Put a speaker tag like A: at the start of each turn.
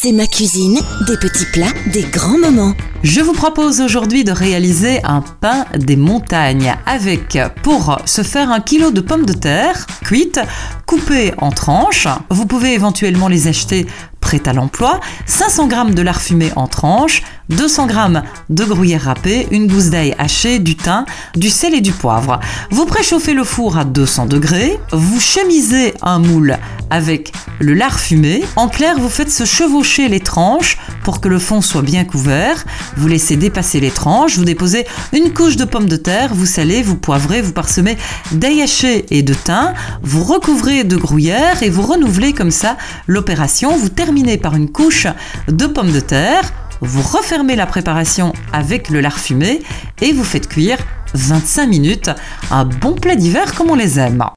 A: C'est ma cuisine, des petits plats, des grands moments.
B: Je vous propose aujourd'hui de réaliser un pain des montagnes avec, pour ce faire, 1 kg de pommes de terre cuites, coupées en tranches. Vous pouvez éventuellement les acheter prêtes à l'emploi, 500 g de lard fumé en tranches, 200 g de gruyère râpée, une gousse d'ail haché, du thym, du sel et du poivre. Vous préchauffez le four à 200 degrés, vous chemisez un moule avec le lard fumé. En clair, vous faites se chevaucher les tranches pour que le fond soit bien couvert. Vous laissez dépasser les tranches, vous déposez une couche de pommes de terre, vous salez, vous poivrez, vous parsemez d'ail haché et de thym, vous recouvrez de gruyère et vous renouvelez comme ça l'opération. Vous terminez par une couche de pommes de terre, vous refermez la préparation avec le lard fumé et vous faites cuire 25 minutes. Un bon plat d'hiver comme on les aime.